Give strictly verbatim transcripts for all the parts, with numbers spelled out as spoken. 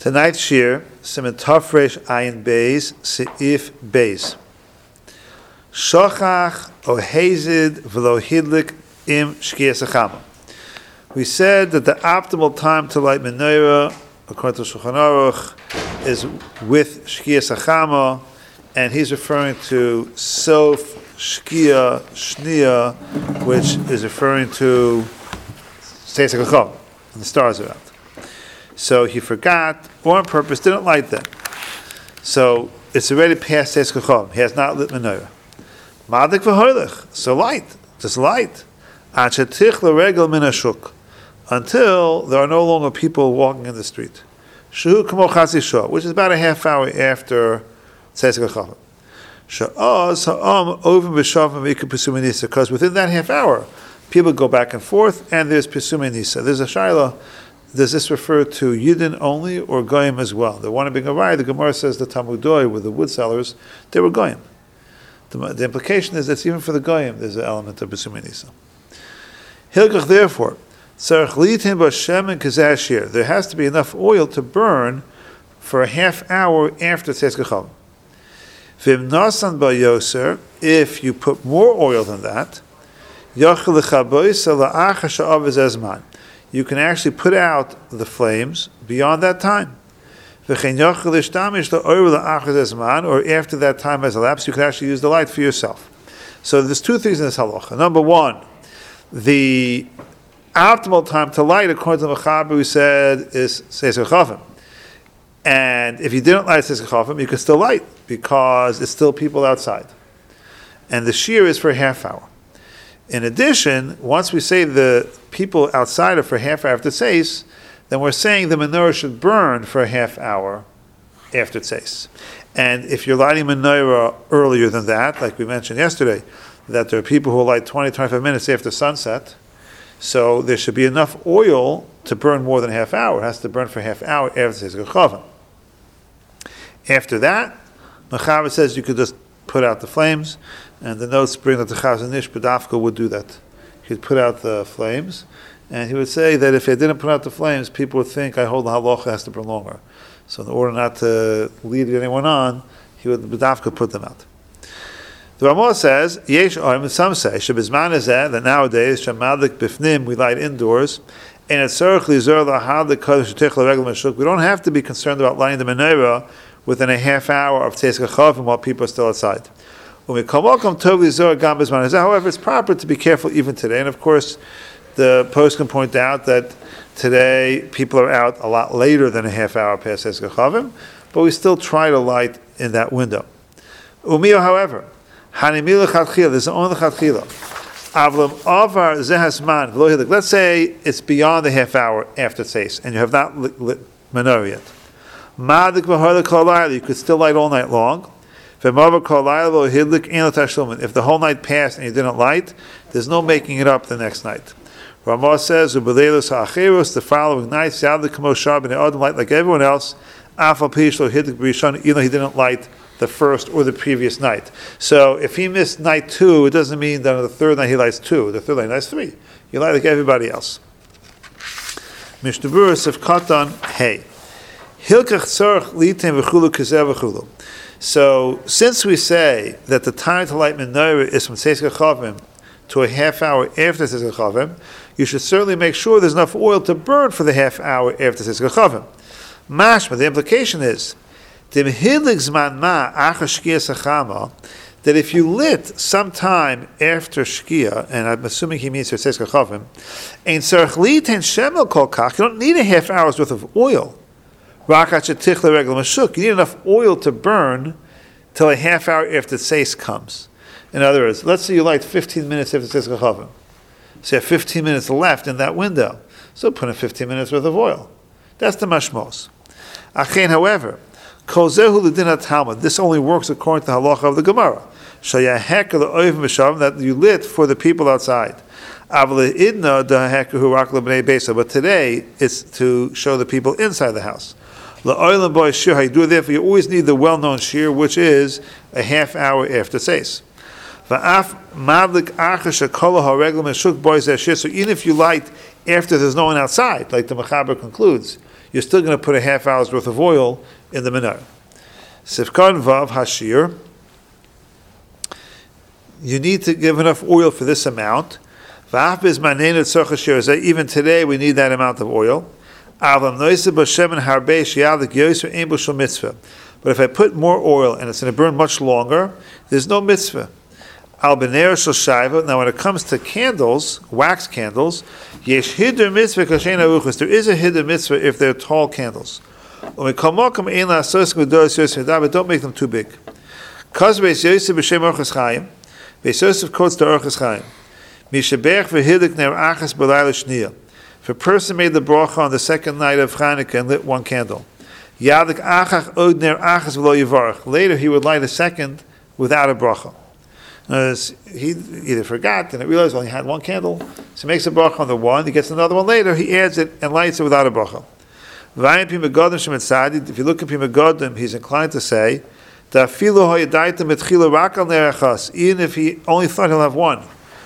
Tonight's shir, Siman Tafresh Ayin Beis, Seif Beis. Shochach o hazid v'lo hidlik im shkiyas hachama. We said that the optimal time to light menorah, according to Shulchan Aruch, is with shkiyas hachama, and he's referring to sof shkia shnia, which is referring to Tzeis HaKacham, and the stars are out. So he forgot, or on purpose, didn't light them. So it's already past Tzeis HaKacham. He has not lit menorah. Madik v'hoylech, so light, just light. Achetich l'regel min hashuk, until there are no longer people walking in the street. Shehu kamo chatzi shah, which is about a half hour after Tzeis HaKacham. Sha'az ha'am ovim b'shavim v'ikah pesumei nisa, because within that half hour, people go back and forth, and there's pesumei nisa. There's a shayla. Does this refer to Yidden only or Goyim as well? The one being a Rai, the Gemara says the Talmud Doi with the wood sellers, they were Goyim. The, the implication is that even for the Goyim, there's an element of Pesumei Nisa. Hilgach, therefore, there has to be enough oil to burn for a half hour after Tzeis HaKacham. Vim nasan ba'yoser, if you put more oil than that, yachal l'chaboisa la'achar sha'avaz ezman, you can actually put out the flames beyond that time. Or after that time has elapsed, you can actually use the light for yourself. So there's two things in this halacha. Number one, the optimal time to light, according to the Mechaber, we said, is Tzeis HaKacham. And if you didn't light Tzeis HaKacham, you can still light, because it's still people outside. And the shear is for a half hour. In addition, once we say the people outside are for half hour after Tzeis, then we're saying the menorah should burn for a half hour after Tzeis. And if you're lighting menorah earlier than that, like we mentioned yesterday, that there are people who light twenty, twenty-five minutes after sunset, so there should be enough oil to burn more than a half hour. It has to burn for a half hour after Tzeis HaKacham. After that, Mechaber says you could just put out the flames, and the notes bring that the Chazon Ish B'dafka would do that. He'd put out the flames, and he would say that if he didn't put out the flames, people would think, I hold the halacha has to burn longer. So in order not to lead anyone on, he would B'dafka put them out. The Ramah says, Yesh Oim, some say, Shebizman is that nowadays, Shemadik Bifnim, we light indoors, and it's Tzarech Lizor Lahad L'Kodesh Shetech L'Regel Meshuk. We don't have to be concerned about lighting the menorah within a half hour of Tzeis HaKacham while people are still outside. However, it's proper to be careful even today. And of course, the post can point out that today people are out a lot later than a half hour past Tzeis HaKacham, but we still try to light in that window. Umiyo, however, there's only the chatchila. Let's say it's beyond the half hour after Tzeis, and you have not lit, lit menorah yet. You could still light all night long. If the whole night passed and you didn't light, there's no making it up the next night. Ramah says, the following night, light like everyone else, even though he didn't light the first or the previous night. So if he missed night two, it doesn't mean that on the third night he lights two, the third night he lights three. You light like everybody else. Mishnah Berurah of Katan, hey. So, since we say that the time to light menorah is from Tzeis HaKacham to a half hour after Tzeis HaKacham, you should certainly make sure there's enough oil to burn for the half hour after Tzeis HaKacham. Mashma, the implication is that if you lit sometime after Shkia, and I'm assuming he means for Tzeis HaKacham, you don't need a half hour's worth of oil. You need enough oil to burn till a half hour after Tzeis comes. In other words, let's say you light fifteen minutes after Tzeis HaKacham. So you have fifteen minutes left in that window. So put in fifteen minutes worth of oil. That's the mashmos. Achen, however, this only works according to the halacha of the Gemara. That you lit for the people outside. But today, it's to show the people inside the house. Therefore, you always need the well-known shear, which is a half hour after Tzeis. So even if you light after there's no one outside, like the Mechaber concludes, you're still going to put a half hour's worth of oil in the menorah. Sifkan Vav Hashir, you need to give enough oil for this amount. Even today, we need that amount of oil. But if I put more oil and it's going to burn much longer, there's no mitzvah. Now, when it comes to candles, wax candles, there is a hidden mitzvah if they're tall candles. But don't make them too big. Beis Yosef quotes the Orchos Chaim. If a person made the bracha on the second night of Chanukah and lit one candle, later he would light a second without a bracha. He either forgot and realized, well, he had one candle, so he makes a bracha on the one, he gets another one later, he adds it and lights it without a bracha. If you look at Pri Megadim, he's inclined to say, even if he only thought he'll have one,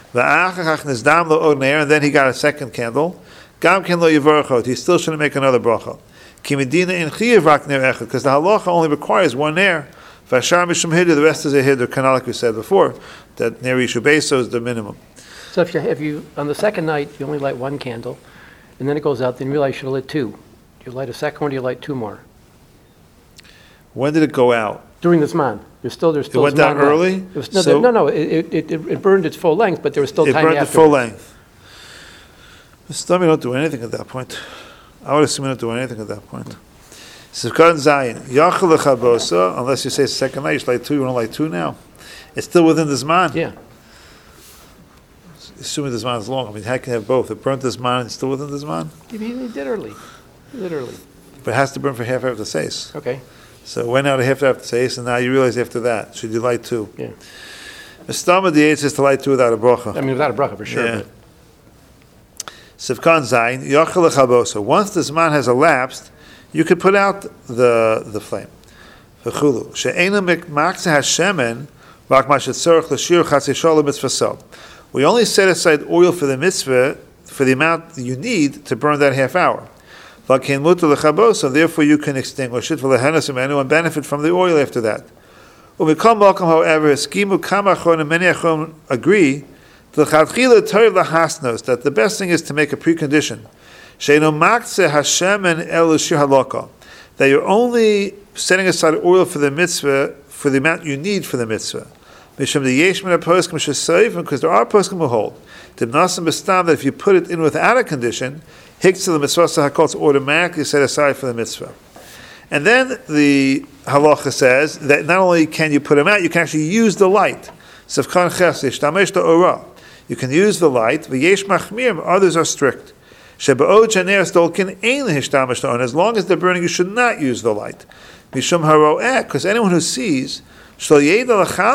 and then he got a second candle, he still shouldn't make another bracha. Because the halacha only requires one nair. The rest is a hiddur, kind of like we said before, that nair yishubeso is the minimum. So if you, if you, on the second night, you only light one candle, and then it goes out, then you realize you should have lit two. Do you light a second one, or do you light two more? When did it go out? During the Zman. There's still, there's still it went down early? It was, no, so no, no, it, it, it, it burned its full length, but there was still it time burned after. It burned the full length. Still, we don't do anything at that point. I would assume we don't do anything at that point. Sivkan Zayin, Yachal Lechabosa, unless you say second night, you should light two, you want to light two now. It's still within the Zman. Yeah. Assuming the Zman is long. I mean, how can you have both? It burnt the Zman and it's still within the Zman? He, he did early. He did early. But it has to burn for half after Seis. Okay. So it went out a half after Seis, and now you realize after that, should you light two? Yeah. The stam of the eight is to light two without a bracha. I mean, without a bracha, for sure. Yeah. Sivkan Zayin, Yachal Lechabosa. Once the Zman has elapsed, you could put out the the flame. V'chulu. She'ena makse hashemen v'ak mashetzorach l'shir chatzei shalom mitzvah. We only set aside oil for the mitzvah, for the amount you need to burn that half hour. V'akein mutar lechabosa. Therefore, you can extinguish it for lehenasim and benefit from the oil after that. Umikol malkam, however, skimu kama achron and many achron agree that the best thing is to make a precondition. That you're only setting aside oil for the mitzvah, for the amount you need for the mitzvah. Because there are poskim who hold that if you put it in without a condition, it's automatically set aside for the mitzvah. And then the halacha says that not only can you put them out, you can actually use the light. You can use the light. Others are strict. As long as they're burning, you should not use the light. Because anyone who sees, he won't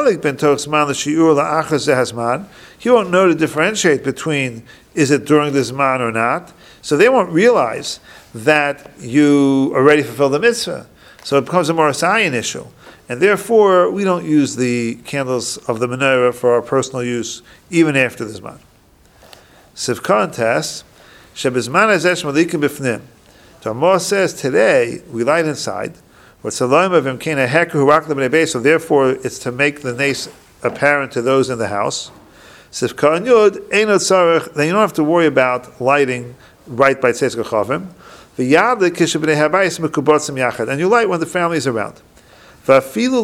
know to differentiate between is it during the Zman or not. So they won't realize that you already fulfilled the mitzvah. So it becomes a more Asayan issue. And therefore, we don't use the candles of the menorah for our personal use, even after the Zman. Sivkan Tess, Shebizman Azesh Malikim Bifnim. So Amos says today we light inside. So therefore, it's to make the nace apparent to those in the house. Sivkan Yud Einot Sarech. Then you don't have to worry about lighting right by Tzeitzka Chavim. V'yadlik Kishabnei Habayis Mekubatzim Yachad. And you light when the family is around. Now,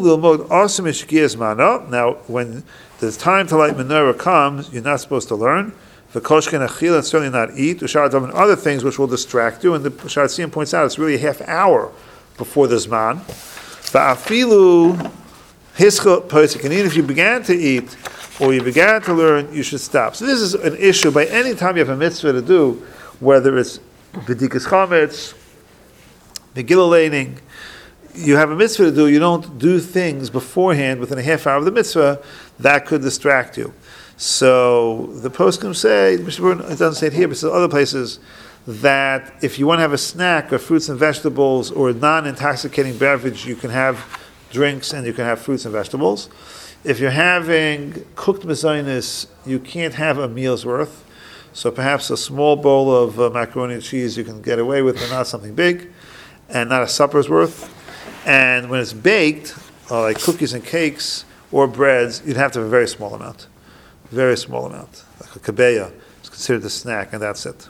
when the time to light menorah comes, you're not supposed to learn. V'koshken achil, and certainly not eat. And other things which will distract you. And the Sharatzian points out it's really a half hour before the Zman. V'afilu hischot posik, and even if you began to eat or you began to learn, you should stop. So this is an issue by any time you have a mitzvah to do, whether it's b'dikas chametz, megillah laning. You have a mitzvah to do, you don't do things beforehand within a half hour of the mitzvah, that could distract you. So the poskim say, it doesn't say it here, but it says other places, that if you want to have a snack or fruits and vegetables or a non-intoxicating beverage, you can have drinks and you can have fruits and vegetables. If you're having cooked mezainis, you can't have a meal's worth. So perhaps a small bowl of uh, macaroni and cheese you can get away with, but not something big. and not a supper's worth. And when it's baked, uh, like cookies and cakes or breads, you'd have to have a very small amount. Very small amount. Like a kabeya is considered a snack, and that's it.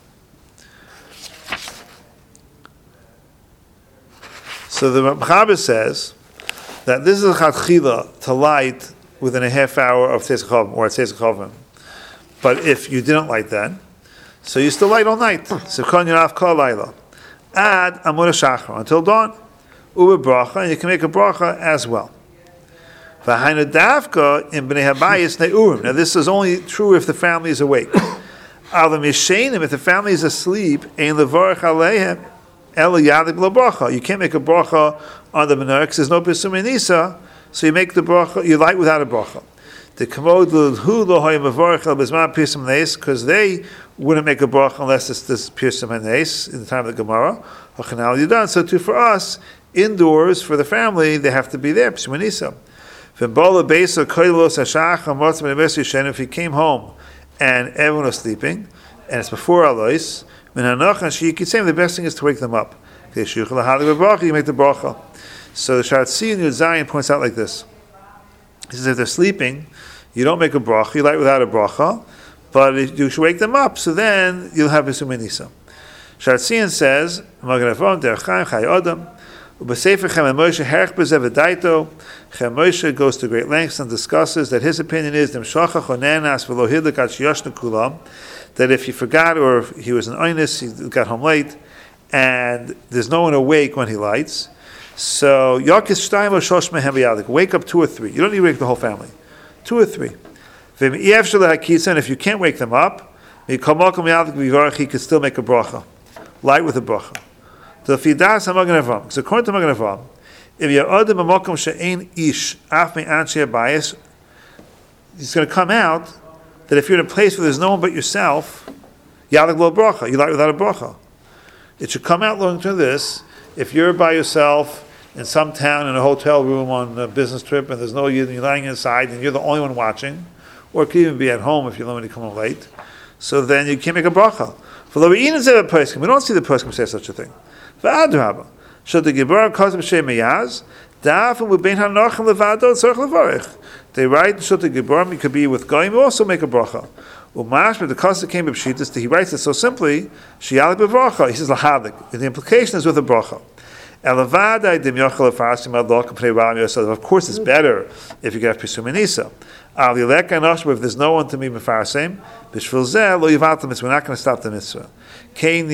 So the Mechaber says that this is a chatchila to light within a half hour of Tzeis Chavim or at Tzeis Chavim. But if you didn't light then, so you still light all night. So kon yonaf kol laila. Ad amud shachar until dawn. Uwe bracha, and you can make a bracha as well. V'hainu davka in bnei habayis neurim. Now this is only true if the family is awake. Alam yishenim, if the family is asleep, ein levarach aleihem ela yadik lo bracha. You can't make a bracha on the menorah because there's no pesumei nisa. So you make the bracha, you light without a bracha. The commode hu lo hoy mevarach el bezman pirsum neis, because they wouldn't make a bracha unless it's this pirsum neis in the time of the Gemara. Hachanal yudan. So too for us, indoors for the family, they have to be there pirsum nisa. If he came home and everyone was sleeping, and it's before Alois, the best thing is to wake them up. You make the bracha. So the Sharatzi in Yud Zayin points out like this. He says if they're sleeping, you don't make a bracha, you light without a bracha, but you should wake them up, so then you'll have Pesumei Nisa. Sharatzian says, Moshe goes to great lengths and discusses that his opinion is that if he forgot or if he was an oinus, he got home late, and there's no one awake when he lights. So wake up two or three. You don't need to wake the whole family. Two or three. And if you can't wake them up, he could still make a bracha. Light with a bracha. So according to Magen Avraham, if you're adam b'makom she'ein ish af me'anshei habayis, it's going to come out that if you're in a place where there's no one but yourself, yadag lo bracha, you light without a bracha. It should come out looking to this: if you're by yourself in some town in a hotel room on a business trip and there's no you, you're lying inside and you're the only one watching, or it could even be at home if you're the one to come home late. So then you can't make a bracha. For the we don't see the person say such a thing. V'adrabah, should the Gebar cause b'shem meyaz, da'afim u'bein ha'nochem levado tzarich levarich. They write should the Gebar it could be with goyim also make a bracha. U'mash, but the cause came b'pshitas, he writes it so simply, sheyalik b'bracha. He says lahadik. And the implication is with a bracha. Elavadai dim yochel afarsim adol k'pnei ram yosef. Of course, it's better if you get pesumei nisa. Al yilek anosh, if there's no one to be mefarsim, b'shvil zeh lo yivatam mitzvah. We're not going to stop the mitzvah. I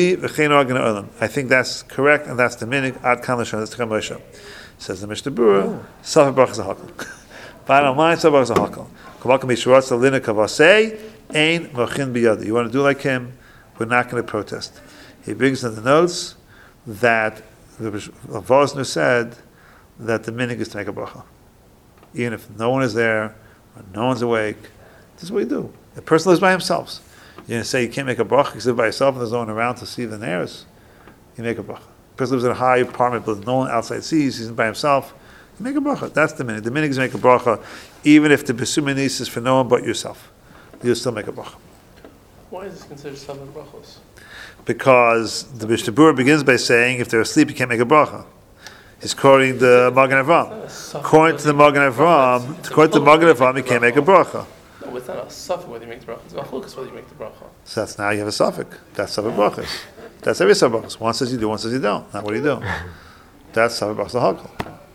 think that's correct, and that's the minig ad kan l'shon. That's the Moshe. Says the Mishnah Berurah. Safa brachas hakol. Bottom line, safa brachas hakol. Kavakam yishuratz alina kavasei ein mochin biyadi. You want to do like him? We're not going to protest. He brings in the notes that the Vosner said that the minig is to make a bracha, even if no one is there, or no one's awake. This is what you do. The person lives by himself. You're going to say you can't make a bracha because you live by yourself and there's no one around to see the neighbors. You make a bracha. The person lives in a high apartment but no one outside sees, he's by himself. You make a bracha. That's the minhag. The minhag is to make a bracha even if the pesumei nisa is for no one but yourself. You'll still make a bracha. Why is this considered seven brachos? Because the Mishnah Berurah begins by saying if they're asleep you can't make a bracha. He's quoting the Magen Avraham. According to the Magen Avraham, according to the Magen Avraham, you can't make a bracha. No, it's not a suffix whether you make the bracha. It's a chilkas whether you make the bracha. So that's now you have a suffix. That's seven brachas. That's every seven brachas. One says you do, one says you don't. Not what do you do. That's seven brachas hakol.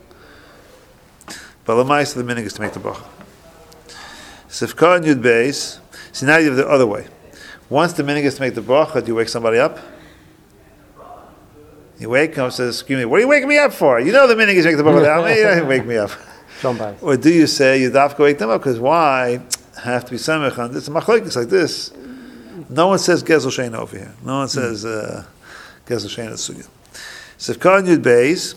But the mice of the minig is to make the bracha. Sifka and Yud Beis. See now you have the other way. Once the minig is to make the bracha, do you wake somebody up? You wake up and says, excuse me, what are you waking me up for? You know the minig is to make the bracha. Now you don't wake me up. Or do you say you dafka wake them up? Because why? Have to be samech on this. Machlokes like this. No one says gezel shein over here. No one says uh, gezel shein at sugya. So if Yud Beis,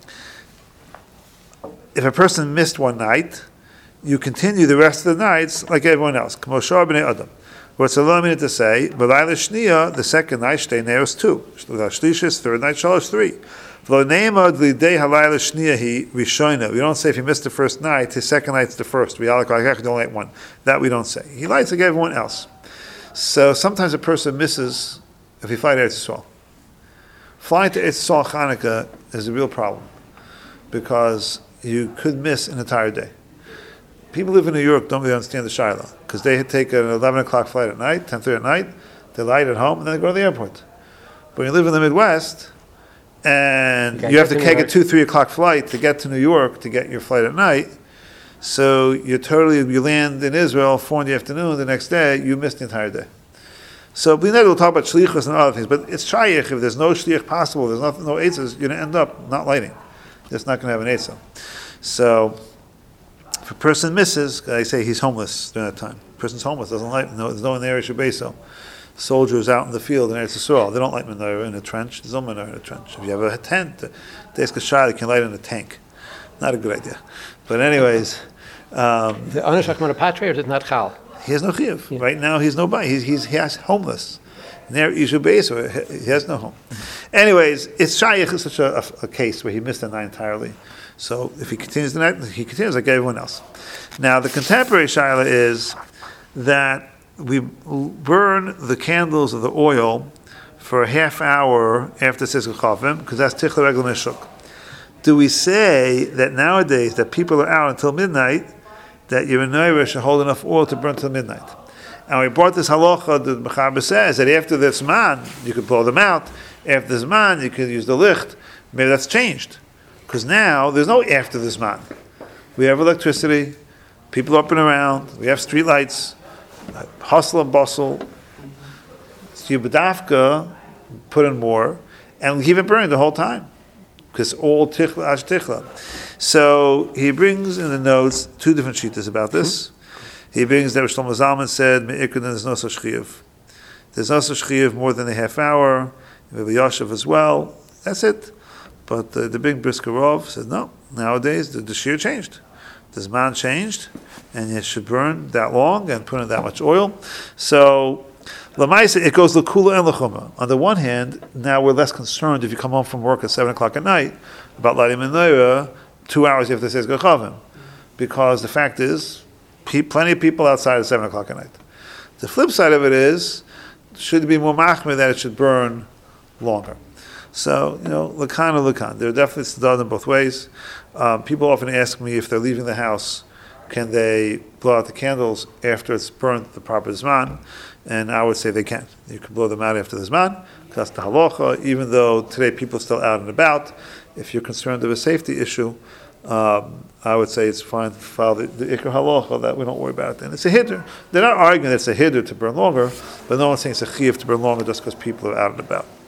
if a person missed one night, you continue the rest of the nights like everyone else. K'mo shar b'nei adam. What's a little minute to say? B'layla shniya, the second night, shtei neros two. Shlishis, third night, shalosh three. V'lo neimad l'idei halayla shniya hi rishoina. We don't say if he missed the first night, his second night's the first. We don't light one. That we don't say. He lights like everyone else. So sometimes a person misses if he flies Eretz Yisrael. Flying to Eretz Yisrael Hanukkah is a real problem because you could miss an entire day. People who live in New York don't really understand the Shiloh because they take an eleven o'clock flight at night, ten thirty at night, they light at home, and then they go to the airport. But when you live in the Midwest, and You you have to get to take New a York. two, three o'clock flight to get to New York to get your flight at night, so you totally, you land in Israel four in the afternoon, the next day, you missed the entire day. So we know we'll talk about shlichus and other things, but it's shayich. If there's no shlich possible, there's nothing, no eitzahs, you're going to end up not lighting. It's not going to have an eitzah. So if a person misses, I say he's homeless during that time. A person's homeless, doesn't light, no, there's no one there, Shabbeso. Soldiers out in the field in Eretz Yisrael, they don't light menorah in a trench. There's no menorah in a trench. If you have a tent, the Eskashai, you can light in a tank. Not a good idea. But anyways, um, The Anashach Manapatre, or is it not Chal? he has no chiyuv. Right now, he's nobody. He's, he's, he has homeless. And there, Yishu Beis, he has no home. Anyways, it's Shayach is such a, a, a case where he missed the night entirely. So if he continues the night, he continues like everyone else. Now, the contemporary Shaila is that we burn the candles of the oil for a half hour after Siskel Chavim, because that's Tichla Regel Nishuk. Do we say that nowadays that people are out until midnight, that your menorah should hold enough oil to burn till midnight? And we brought this halacha, the Mechaber says that after the Zman, you could blow them out. After the Zman, you could use the licht. Maybe that's changed. Because now, there's no after the Zman. We have electricity, people up and around, we have street lights, hustle and bustle. So you bedafka, put in more, and keep it burning the whole time. Because all tichla, ash tichla. So he brings in the notes two different shittas about this. He brings that Shlomo Zalman said, Me'ikr, there's no such chiyuv. There's no such chiyuv more than a half hour. We have a Yashav as well. That's it. But uh, the big Briskerov says, no, nowadays the, the shear changed. The Zman changed, and it should burn that long and put in that much oil. So, Lamaisa, it goes l'kula and l'chuma. On the one hand, now we're less concerned if you come home from work at seven o'clock at night about lighting menorah two hours after the Seiz Gachavim. Because the fact is, pe- plenty of people outside at seven o'clock at night. The flip side of it is, should be more machmir that it should burn longer. So, you know, lakan or lakan. There are definitely tzedakah in both ways. Um, people often ask me if they're leaving the house, can they blow out the candles after it's burnt the proper zman? And I would say they can. You can blow them out after the zman, because the halacha, even though today people are still out and about, if you're concerned of a safety issue, um, I would say it's fine to follow the, the ikar halacha, that we don't worry about it. And it's a hiddur. They're not arguing that it's a hiddur to burn longer, but no one's saying it's a chiyuv to burn longer just because people are out and about.